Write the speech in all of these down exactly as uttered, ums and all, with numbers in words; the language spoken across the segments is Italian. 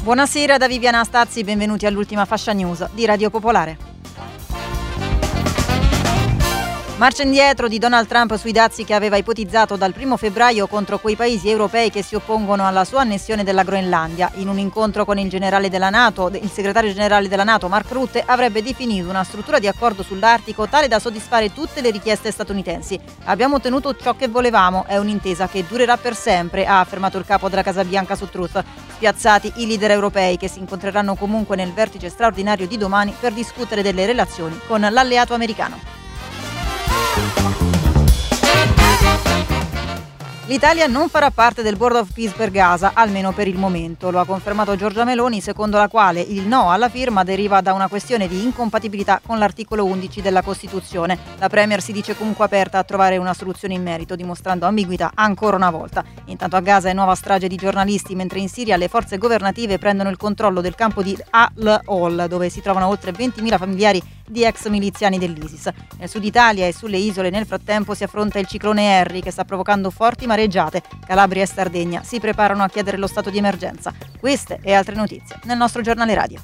Buonasera da Viviana Stazzi, benvenuti all'ultima fascia news di Radio Popolare. Marcia indietro di Donald Trump sui dazi che aveva ipotizzato dal primo febbraio contro quei paesi europei che si oppongono alla sua annessione della Groenlandia. In un incontro con il generale della NATO, il segretario generale della NATO, Mark Rutte, avrebbe definito una struttura di accordo sull'Artico tale da soddisfare tutte le richieste statunitensi. Abbiamo ottenuto ciò che volevamo, è un'intesa che durerà per sempre, ha affermato il capo della Casa Bianca su Truth. Spiazzati i leader europei che si incontreranno comunque nel vertice straordinario di domani per discutere delle relazioni con l'alleato americano. L'Italia non farà parte del Board of Peace per Gaza, almeno per il momento. Lo ha confermato Giorgia Meloni, secondo la quale il no alla firma deriva da una questione di incompatibilità con l'articolo undici della Costituzione. La Premier si dice comunque aperta a trovare una soluzione in merito, dimostrando ambiguità ancora una volta. Intanto a Gaza è nuova strage di giornalisti, mentre in Siria le forze governative prendono il controllo del campo di Al-Hol, dove si trovano oltre ventimila familiari di ex miliziani dell'ISIS. Nel sud Italia e sulle isole nel frattempo si affronta il ciclone Harry che sta provocando forti mareggiate. Calabria e Sardegna si preparano a chiedere lo stato di emergenza. Queste e altre notizie nel nostro giornale radio.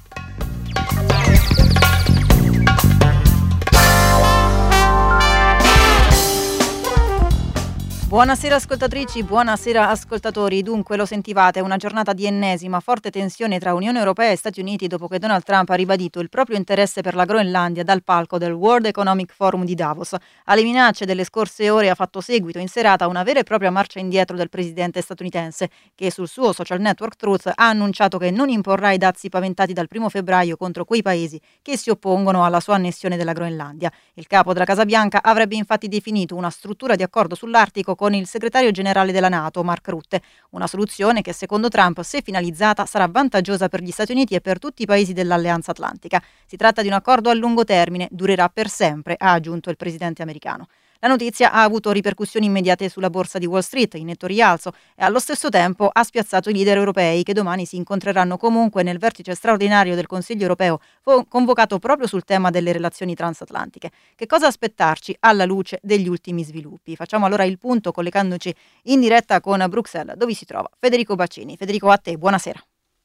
Buonasera ascoltatrici, buonasera ascoltatori. Dunque lo sentivate, una giornata di ennesima forte tensione tra Unione Europea e Stati Uniti dopo che Donald Trump ha ribadito il proprio interesse per la Groenlandia dal palco del World Economic Forum di Davos. Alle minacce delle scorse ore ha fatto seguito in serata una vera e propria marcia indietro del presidente statunitense, che sul suo social network Truth ha annunciato che non imporrà i dazi paventati dal primo febbraio contro quei paesi che si oppongono alla sua annessione della Groenlandia. Il capo della Casa Bianca avrebbe infatti definito una struttura di accordo sull'Artico con il segretario generale della NATO, Mark Rutte, una soluzione che secondo Trump, se finalizzata, sarà vantaggiosa per gli Stati Uniti e per tutti i paesi dell'Alleanza Atlantica. Si tratta di un accordo a lungo termine, durerà per sempre, ha aggiunto il presidente americano. La notizia ha avuto ripercussioni immediate sulla borsa di Wall Street, in netto rialzo, e allo stesso tempo ha spiazzato i leader europei che domani si incontreranno comunque nel vertice straordinario del Consiglio europeo convocato proprio sul tema delle relazioni transatlantiche. Che cosa aspettarci alla luce degli ultimi sviluppi? Facciamo allora il punto collegandoci in diretta con Bruxelles, dove si trova Federico Baccini. Federico, a te, buonasera.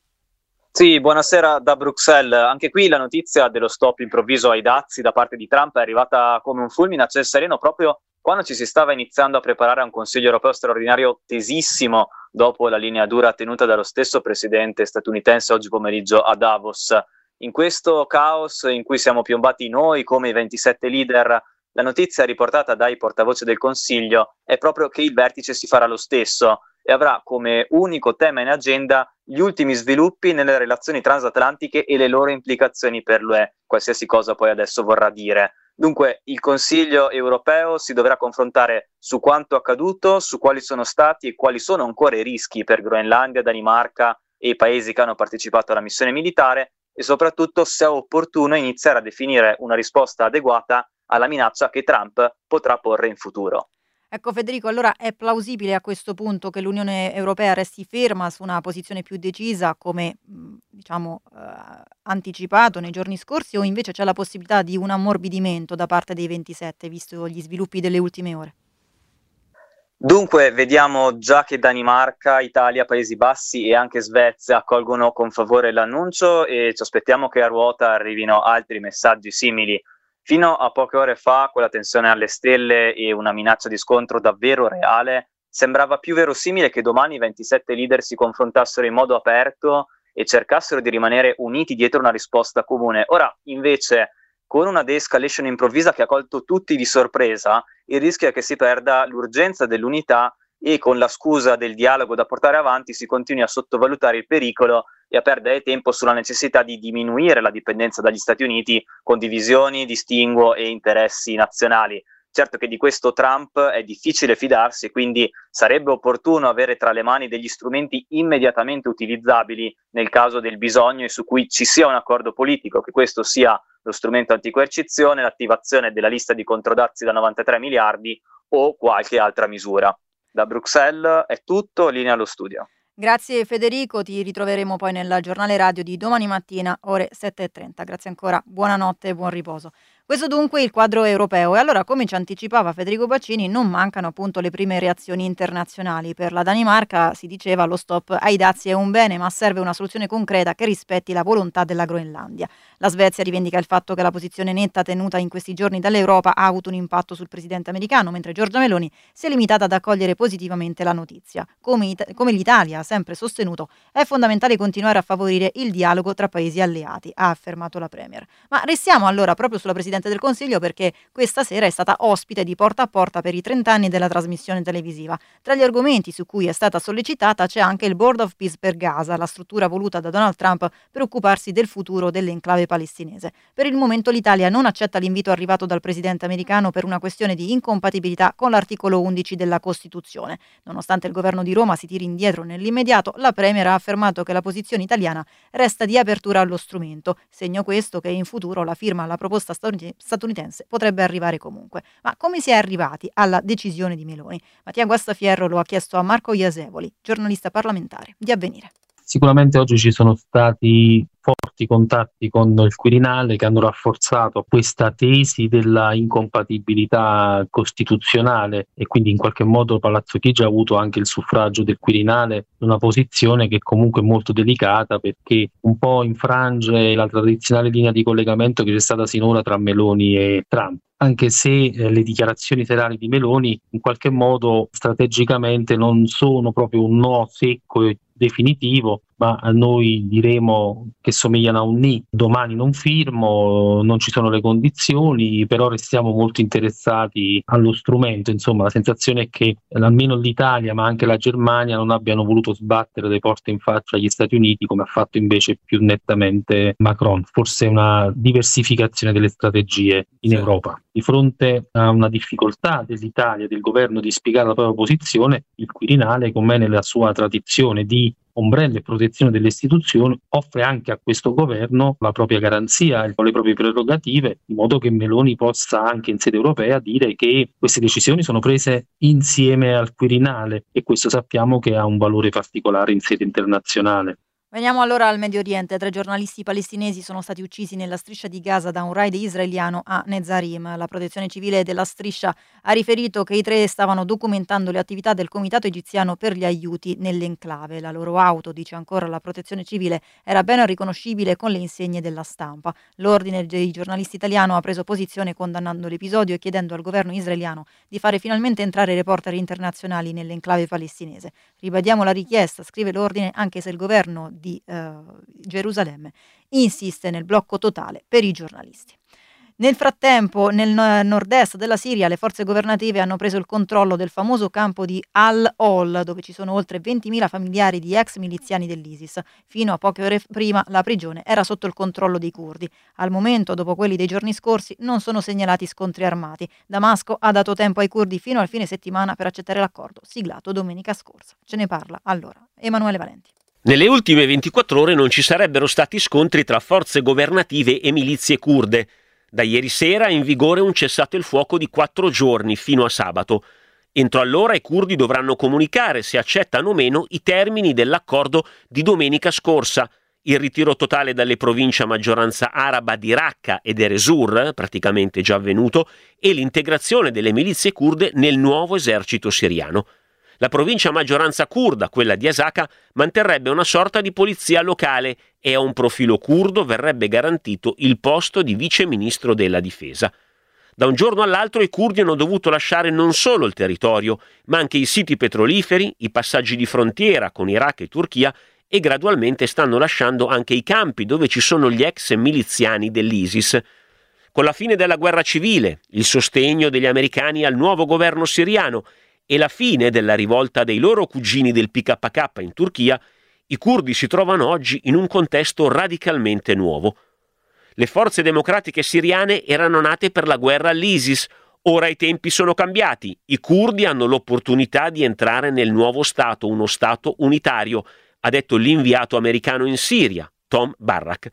Sì, buonasera da Bruxelles. Anche qui la notizia dello stop improvviso ai dazi da parte di Trump è arrivata come un fulmine a ciel sereno proprio quando ci si stava iniziando a preparare a un Consiglio europeo straordinario tesissimo dopo la linea dura tenuta dallo stesso presidente statunitense oggi pomeriggio a Davos. In questo caos in cui siamo piombati noi come i ventisette leader, la notizia riportata dai portavoce del Consiglio è proprio che il vertice si farà lo stesso e avrà come unico tema in agenda gli ultimi sviluppi nelle relazioni transatlantiche e le loro implicazioni per l'U E, qualsiasi cosa poi adesso vorrà dire. Dunque il Consiglio europeo si dovrà confrontare su quanto accaduto, su quali sono stati e quali sono ancora i rischi per Groenlandia, Danimarca e i paesi che hanno partecipato alla missione militare e soprattutto se è opportuno iniziare a definire una risposta adeguata alla minaccia che Trump potrà porre in futuro. Ecco Federico, allora è plausibile a questo punto che l'Unione Europea resti ferma su una posizione più decisa come diciamo eh, anticipato nei giorni scorsi o invece c'è la possibilità di un ammorbidimento da parte dei ventisette visto gli sviluppi delle ultime ore? Dunque vediamo già che Danimarca, Italia, Paesi Bassi e anche Svezia accolgono con favore l'annuncio e ci aspettiamo che a ruota arrivino altri messaggi simili. Fino a poche ore fa, con la tensione alle stelle e una minaccia di scontro davvero reale, sembrava più verosimile che domani i ventisette leader si confrontassero in modo aperto e cercassero di rimanere uniti dietro una risposta comune. Ora, invece, con una de-escalation improvvisa che ha colto tutti di sorpresa, il rischio è che si perda l'urgenza dell'unità e con la scusa del dialogo da portare avanti si continui a sottovalutare il pericolo e a perdere tempo sulla necessità di diminuire la dipendenza dagli Stati Uniti con divisioni, distinguo e interessi nazionali. Certo che di questo Trump è difficile fidarsi e quindi sarebbe opportuno avere tra le mani degli strumenti immediatamente utilizzabili nel caso del bisogno e su cui ci sia un accordo politico, che questo sia lo strumento anticoercizione, l'attivazione della lista di controdazi da novantatré miliardi o qualche altra misura. Da Bruxelles è tutto, linea allo studio. Grazie Federico, ti ritroveremo poi nel giornale radio di domani mattina ore sette e trenta. Grazie ancora, buonanotte e buon riposo. Questo dunque il quadro europeo e allora, come ci anticipava Federico Baccini, non mancano appunto le prime reazioni internazionali. Per la Danimarca si diceva lo stop ai dazi è un bene ma serve una soluzione concreta che rispetti la volontà della Groenlandia. La Svezia rivendica il fatto che la posizione netta tenuta in questi giorni dall'Europa ha avuto un impatto sul presidente americano, mentre Giorgia Meloni si è limitata ad accogliere positivamente la notizia. Come, It- come l'Italia ha sempre sostenuto, è fondamentale continuare a favorire il dialogo tra paesi alleati, ha affermato la Premier. Ma restiamo allora proprio sulla Presidente del Consiglio perché questa sera è stata ospite di Porta a Porta per i trenta anni della trasmissione televisiva. Tra gli argomenti su cui è stata sollecitata c'è anche il Board of Peace per Gaza, la struttura voluta da Donald Trump per occuparsi del futuro dell'enclave palestinese. Per il momento l'Italia non accetta l'invito arrivato dal presidente americano per una questione di incompatibilità con l'articolo undici della Costituzione. Nonostante il governo di Roma si tiri indietro nell'immediato, la Premier ha affermato che la posizione italiana resta di apertura allo strumento, segno questo che in futuro la firma alla proposta statunitense potrebbe arrivare comunque. Ma come si è arrivati alla decisione di Meloni? Mattia Guastafierro lo ha chiesto a Marco Iasevoli, giornalista parlamentare di Avvenire. Sicuramente oggi ci sono stati forti contatti con il Quirinale che hanno rafforzato questa tesi della incompatibilità costituzionale e quindi in qualche modo Palazzo Chigi ha avuto anche il suffragio del Quirinale, una posizione che comunque è molto delicata perché un po' infrange la tradizionale linea di collegamento che c'è stata sinora tra Meloni e Trump. Anche se eh, le dichiarazioni serali di Meloni in qualche modo strategicamente non sono proprio un no secco e definitivo, ma noi diremo che somigliano a un ni. Domani non firmo, non ci sono le condizioni, però restiamo molto interessati allo strumento. Insomma, la sensazione è che almeno l'Italia, ma anche la Germania, non abbiano voluto sbattere le porte in faccia agli Stati Uniti, come ha fatto invece più nettamente Macron. Forse una diversificazione delle strategie in sì. Europa. Di fronte a una difficoltà dell'Italia, del governo di spiegare la propria posizione, il Quirinale, come nella sua tradizione di ombrello e protezione delle istituzioni, offre anche a questo governo la propria garanzia e le proprie prerogative, in modo che Meloni possa anche in sede europea dire che queste decisioni sono prese insieme al Quirinale e questo sappiamo che ha un valore particolare in sede internazionale. Veniamo allora al Medio Oriente. Tre giornalisti palestinesi sono stati uccisi nella striscia di Gaza da un raid israeliano a Netzarim. La protezione civile della striscia ha riferito che i tre stavano documentando le attività del Comitato egiziano per gli aiuti nell'enclave. La loro auto, dice ancora la protezione civile, era ben riconoscibile con le insegne della stampa. L'ordine dei giornalisti italiano ha preso posizione condannando l'episodio e chiedendo al governo israeliano di fare finalmente entrare reporter internazionali nell'enclave palestinese. Ribadiamo la richiesta, scrive l'ordine, anche se il governo di uh, Gerusalemme insiste nel blocco totale per i giornalisti. Nel frattempo, nel nord-est della Siria, le forze governative hanno preso il controllo del famoso campo di Al-Hol, dove ci sono oltre ventimila familiari di ex miliziani dell'ISIS. Fino a poche ore prima la prigione era sotto il controllo dei curdi. Al momento, dopo quelli dei giorni scorsi, non sono segnalati scontri armati. Damasco ha dato tempo ai curdi fino al fine settimana per accettare l'accordo siglato domenica scorsa. Ce ne parla allora Emanuele Valenti. Nelle ultime ventiquattro ore non ci sarebbero stati scontri tra forze governative e milizie kurde. Da ieri sera è in vigore un cessato il fuoco di quattro giorni fino a sabato. Entro allora i curdi dovranno comunicare se accettano o meno i termini dell'accordo di domenica scorsa. Il ritiro totale dalle province a maggioranza araba di Raqqa ed Eresur, praticamente già avvenuto, e l'integrazione delle milizie kurde nel nuovo esercito siriano. La provincia a maggioranza curda, quella di Asaka, manterrebbe una sorta di polizia locale e a un profilo curdo verrebbe garantito il posto di vice ministro della difesa. Da un giorno all'altro i curdi hanno dovuto lasciare non solo il territorio, ma anche i siti petroliferi, i passaggi di frontiera con Iraq e Turchia e gradualmente stanno lasciando anche i campi dove ci sono gli ex miliziani dell'ISIS. Con la fine della guerra civile, il sostegno degli americani al nuovo governo siriano e la fine della rivolta dei loro cugini del P K K in Turchia, i curdi si trovano oggi in un contesto radicalmente nuovo. Le forze democratiche siriane erano nate per la guerra all'ISIS, ora i tempi sono cambiati, i curdi hanno l'opportunità di entrare nel nuovo Stato, uno Stato unitario, ha detto l'inviato americano in Siria, Tom Barrack.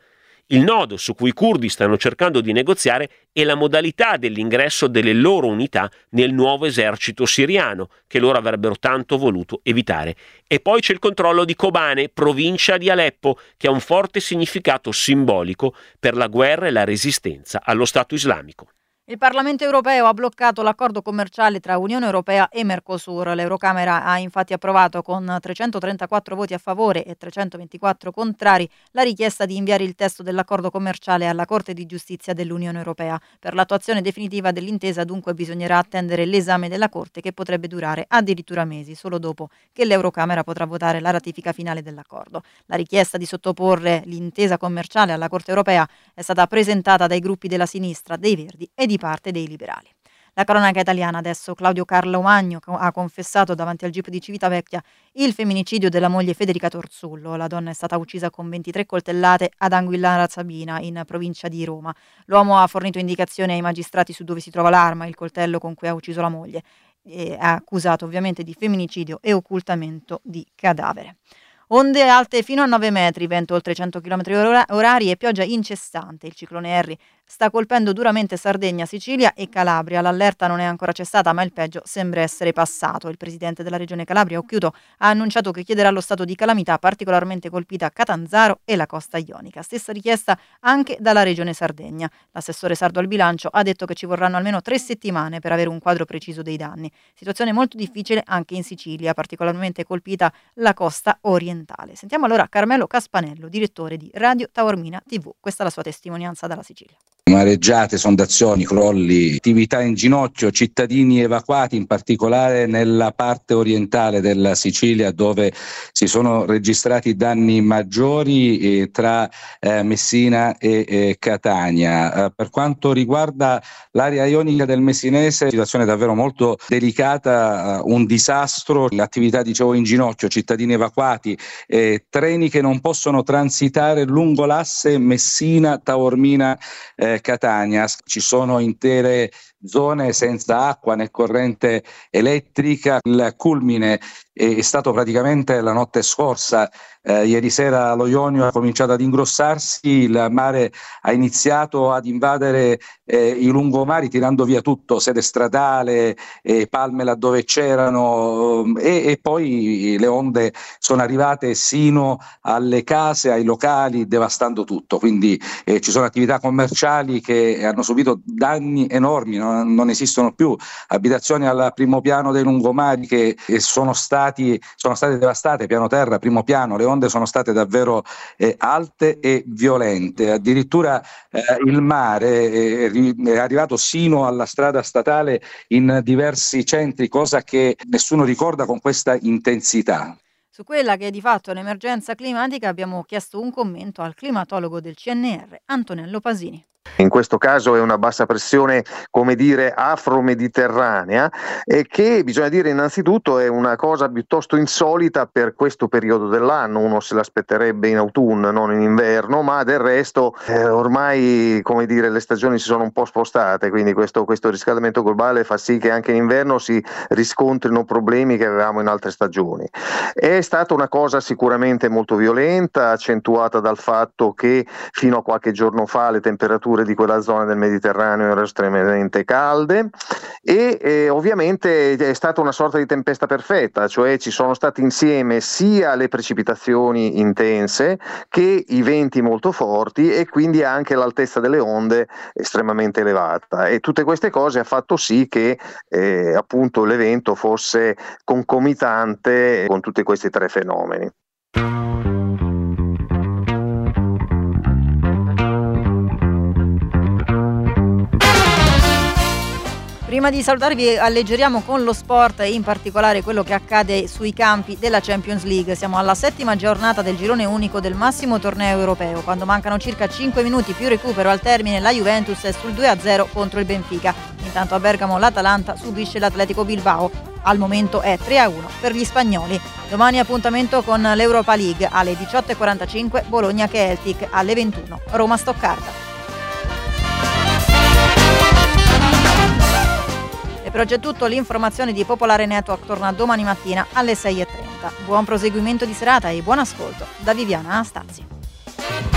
Il nodo su cui i curdi stanno cercando di negoziare è la modalità dell'ingresso delle loro unità nel nuovo esercito siriano, che loro avrebbero tanto voluto evitare. E poi c'è il controllo di Kobane, provincia di Aleppo, che ha un forte significato simbolico per la guerra e la resistenza allo Stato islamico. Il Parlamento europeo ha bloccato l'accordo commerciale tra Unione Europea e Mercosur. L'Eurocamera ha infatti approvato con trecentotrentaquattro voti a favore e trecentoventiquattro contrari la richiesta di inviare il testo dell'accordo commerciale alla Corte di Giustizia dell'Unione Europea. Per l'attuazione definitiva dell'intesa dunque bisognerà attendere l'esame della Corte, che potrebbe durare addirittura mesi, solo dopo che l'Eurocamera potrà votare la ratifica finale dell'accordo. La richiesta di sottoporre l'intesa commerciale alla Corte Europea è stata presentata dai gruppi della sinistra, dei Verdi e di parte dei liberali. La cronaca italiana adesso. Claudio Carlo Magno ha confessato davanti al G I P di Civitavecchia il femminicidio della moglie Federica Torzullo. La donna è stata uccisa con ventitré coltellate ad Anguillara Sabina, in provincia di Roma. L'uomo ha fornito indicazioni ai magistrati su dove si trova l'arma, il coltello con cui ha ucciso la moglie, e ha accusato ovviamente di femminicidio e occultamento di cadavere. Onde alte fino a nove metri, vento oltre cento chilometri orari e pioggia incessante. Il ciclone Harry sta colpendo duramente Sardegna, Sicilia e Calabria. L'allerta non è ancora cessata, ma il peggio sembra essere passato. Il presidente della regione Calabria, Occhiuto, ha annunciato che chiederà lo stato di calamità, particolarmente colpita Catanzaro e la costa ionica. Stessa richiesta anche dalla regione Sardegna. L'assessore sardo al bilancio ha detto che ci vorranno almeno tre settimane per avere un quadro preciso dei danni. Situazione molto difficile anche in Sicilia, particolarmente colpita la costa orientale. Sentiamo allora Carmelo Caspanello, direttore di Radio Taormina tivù. Questa è la sua testimonianza dalla Sicilia. Mareggiate, sondazioni, crolli, attività in ginocchio, cittadini evacuati, in particolare nella parte orientale della Sicilia, dove si sono registrati danni maggiori eh, tra eh, Messina e eh, Catania. Eh, per quanto riguarda l'area ionica del Messinese, situazione davvero molto delicata, eh, un disastro, l'attività dicevo in ginocchio, cittadini evacuati, eh, treni che non possono transitare lungo l'asse Messina-Taormina eh, Catania. Ci sono intere zone senza acqua né corrente elettrica. Il culmine è stato praticamente la notte scorsa. Eh, ieri sera lo Ionio ha cominciato ad ingrossarsi, il mare ha iniziato ad invadere eh, i lungomari tirando via tutto, sede stradale, eh, palme laddove c'erano e, e poi le onde sono arrivate sino alle case, ai locali, devastando tutto. Quindi eh, ci sono attività commerciali che hanno subito danni enormi, non, non esistono più abitazioni al primo piano dei lungomari che eh, sono stati sono state devastate, piano terra, primo piano. Le onde sono state davvero eh, alte e violente. Addirittura eh, il mare è, è arrivato sino alla strada statale in diversi centri, cosa che nessuno ricorda con questa intensità. Su quella che è di fatto l'emergenza climatica abbiamo chiesto un commento al climatologo del C N R, Antonello Pasini. In questo caso è una bassa pressione, come dire, afro-mediterranea, e che bisogna dire innanzitutto è una cosa piuttosto insolita per questo periodo dell'anno. Uno se l'aspetterebbe in autunno, non in inverno, ma del resto eh, ormai, come dire, le stagioni si sono un po' spostate, quindi questo, questo riscaldamento globale fa sì che anche in inverno si riscontrino problemi che avevamo in altre stagioni. È stata una cosa sicuramente molto violenta, accentuata dal fatto che fino a qualche giorno fa le temperature di quella zona del Mediterraneo erano estremamente calde e eh, ovviamente è stata una sorta di tempesta perfetta, cioè ci sono stati insieme sia le precipitazioni intense che i venti molto forti e quindi anche l'altezza delle onde estremamente elevata, e tutte queste cose ha fatto sì che eh, appunto l'evento fosse concomitante con tutti questi tre fenomeni. Prima di salutarvi alleggeriamo con lo sport e in particolare quello che accade sui campi della Champions League. Siamo alla settima giornata del girone unico del massimo torneo europeo. Quando mancano circa cinque minuti più recupero al termine, la Juventus è sul due a zero contro il Benfica. Intanto a Bergamo l'Atalanta subisce l'Atletico Bilbao. Al momento è tre a uno per gli spagnoli. Domani appuntamento con l'Europa League alle diciotto e quarantacinque, Bologna-Celtic, alle ventuno Roma-Stoccarda. E per oggi è tutto. L'informazione di Popolare Network torna domani mattina alle sei e trenta. Buon proseguimento di serata e buon ascolto da Viviana Anastazzi.